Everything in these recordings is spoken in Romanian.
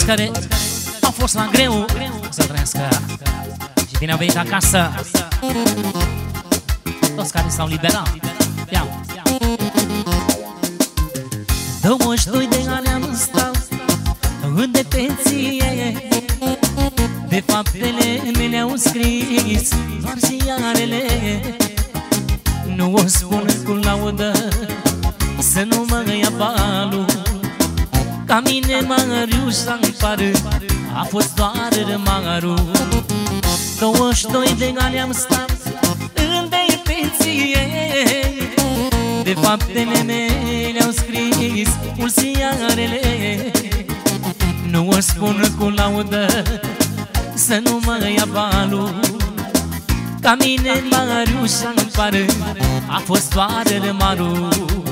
care au fost la greu să trăiască și bine au venit acasă. Toți care s-au liberat. Ia. 22 de ani am stat în detenție, de faptele mele au scris doar ziarele. Nu o spun cu laudă, să nu mă ia valul. Ca mine Mariuș Zampar a fost doar rămarul. 22 de ani am stat în detenție, de faptele mele au scris mulți ziarele. Nu o spun cu laudă, să nu mă ia valul. Ca mine Mariuș Zampar a fost doar rămarul.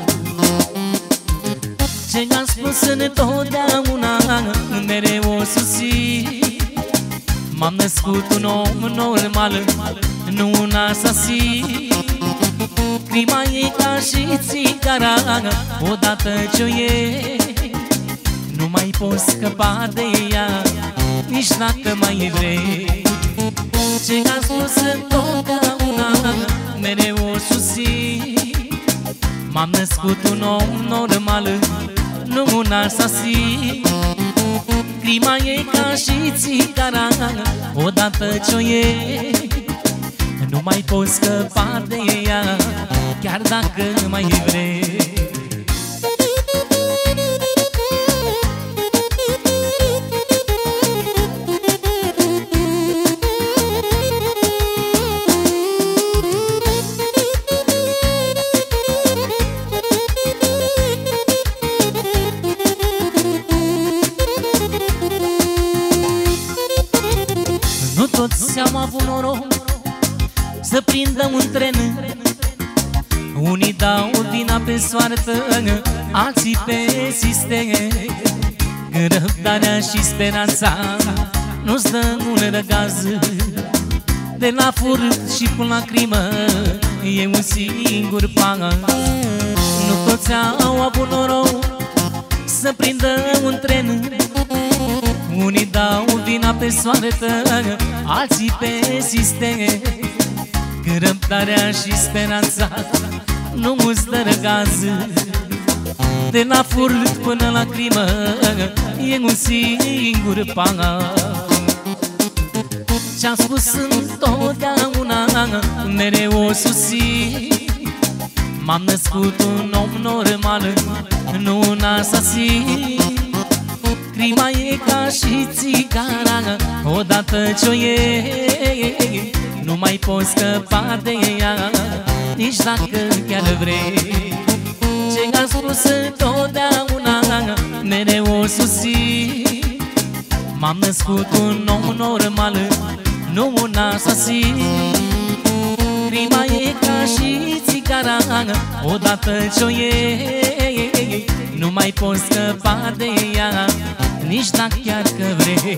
Ce mi-am spus întotdeauna, mereu o susțin. M-am născut un om normal, nu un asasin. Crima e ca și țigara, odată ce-o iei, nu mai poți scăpa de ea, nici dacă mai vrei. Ce mi-am spus întotdeauna, mereu o susțin. M-am născut un om normal, nu un asasin. Crima e ca și țigara, odată ce-o iei, nu mai poți scăpa de ea, chiar dacă mai vrei. Nu toți am avut noroc să prindă un tren. Unii dau vina pe soartă, alții pe sistem. Răbdarea și speranța nu-ți dă un răgaz. De la furt și până la crimă e un singur pas. Nu toți au avut noroc să prindă un tren. Unii dau vina pe soartă, alții pe sistem. Când răbdarea și speranța nu îți dă răgaz. De la furt până la crimă e un singur pas. Ce-am spus întotdeauna, mereu o susțin. M-am născut un om normal, nu un asasin. Crima e ca și țigara, odată ce-o iei, nu mai poți scăpa de ea, nici dacă chiar vrei. Ce-mi-am spus întotdeauna, mereu o susțin. M-am născut un om normal, nu un asasin. Crima e ca și țigara, odată ce-o iei, nu mai poți scăpa de ea, nici dacă chiar că vrei.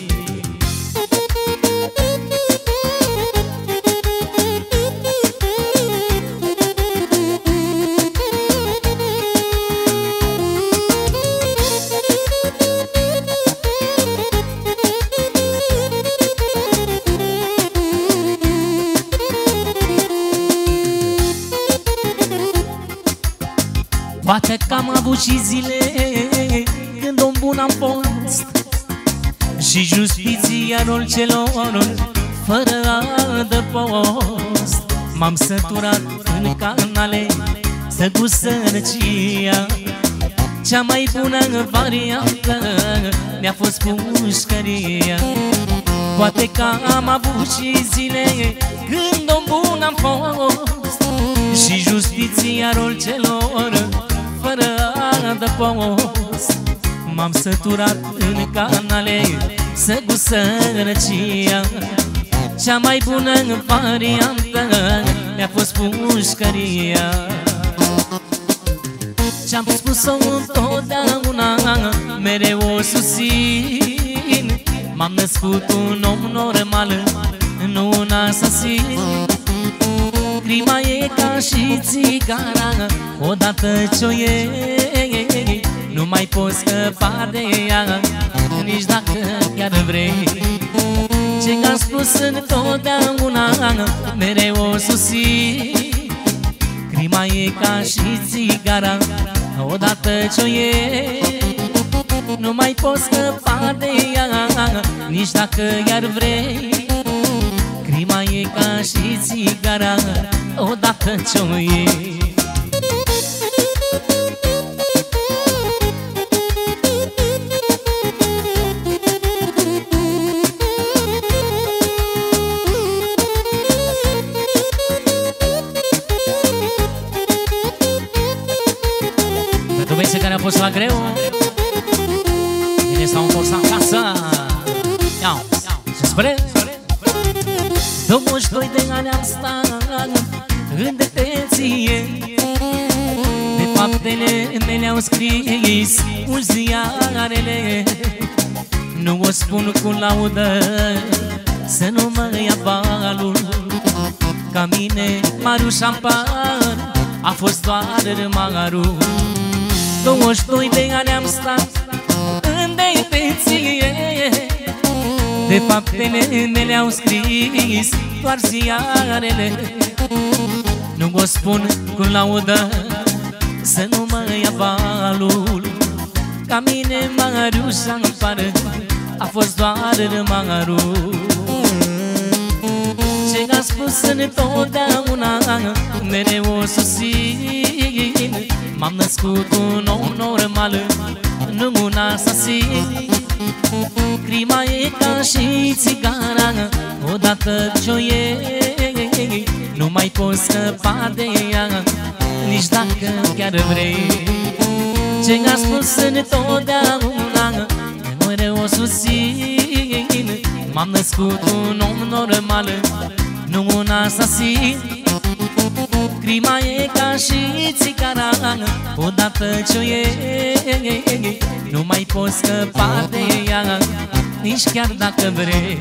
Poate că am avut și zile când om bun am fost, și justițiarul celor fără adăpost. M-am săturat în canale să duc sărăcia. Cea mai bună variantă mi-a fost pușcăria. Poate că am avut și zile când om bun am fost, și justițiarul celor fără adăpost. M-am săturat în canale să gust sărăcia. Cea mai bună variantă mi-a fost pușcăria. Ce-am spus-o întotdeauna, mereu o susțin. M-am născut un om normal, nu un asasin. Crima e ca și țigara, odată ce-o iei, nu mai poți scăpa de ea, nici dacă chiar vrei. Ce am spus întotdeauna, mereu o susțin. Crima e ca și țigara, odată ce-o iei, nu mai poți scăpa de ea, nici dacă iar vrei. Crima e ca și țigara, odată ce-o iei. Pentru băieții care au fost la greu, vine stau un forța acasă. Iau, și spre 22 de ani am stat în detenție, de faptele mele au scris mulți ziarele. Nu o spun cu laudă, să nu mă ia balul. Ca mine Mariu Șampan a fost doar rămarul. 22 de ani am stat în detenție, de faptele mele au scris doar ziarele. Nu o spun cu laudă, să nu mă ia balul. Ca mine Mariu Șampan a fost doar rămarul. Ce am spus întotdeauna, mereu o susțin. M-am născut un om normal, nu un asasin. Crima e ca și țigara, odată ce-o iei, nu mai poți scăpa de ea, nici dacă chiar vrei. Ce am spus întotdeauna, mereu o susțin. M-am născut un om normal, nu un asasin. Crima e ca și țigara, odată ce-o iei, nu mai poți scăpa de ea, nici chiar dacă vrei.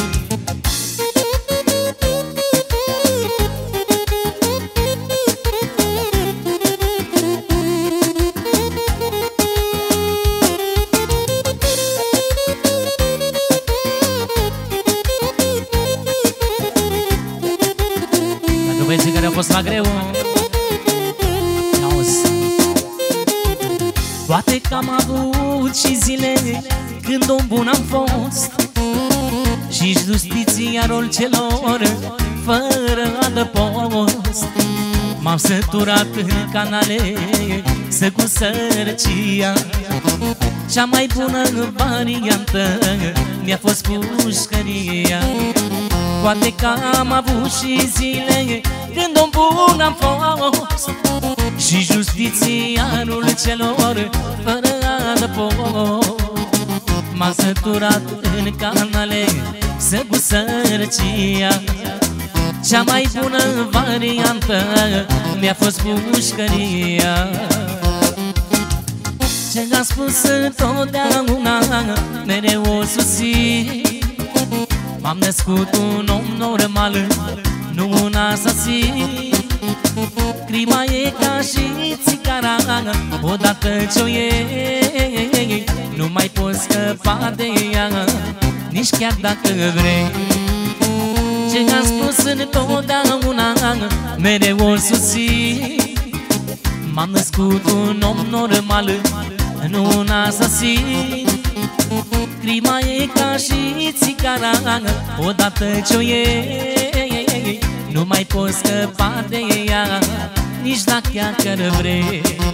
Pentru băieții care au fost la greu, poate că am avut și zile când om bun am fost, și justiția rol celor fără adăpost. M-am săturat în canale să cu sărăcia, cea mai bună variantă mi-a fost pușcăria. Poate că am avut și zile când om bun am fost, și justițiarul celor fără adăpost. M-am săturat în canale să cu sărăcia, cea mai bună variantă mi-a fost pușcăria. Ce am spus întotdeauna, mereu o susțin. M-am născut un om normal, nu un asasin. Crima e ca și țigara, odată ce-o iei, nu mai poți scăpa de ea, nici chiar dacă vrei. Ce am spus întotdeauna, mereu o susțin. M-am născut un om normal, nu un asasin. Crima e ca și țigara, odată ce-o iei, nu mai poți scăpa de ea, nici dacă chiar vrei.